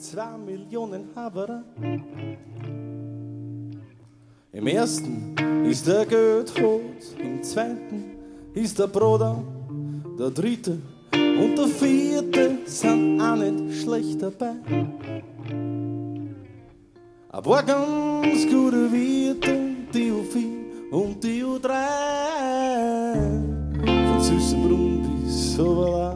2 Millionen Haberer. Im ersten ist der Goethe, im zweiten ist der Bruder, der dritte und der vierte sind auch nicht schlecht dabei. Ein paar ganz gute Wirte, die U4 und die U3, von Süßenbrunn bis Oberla.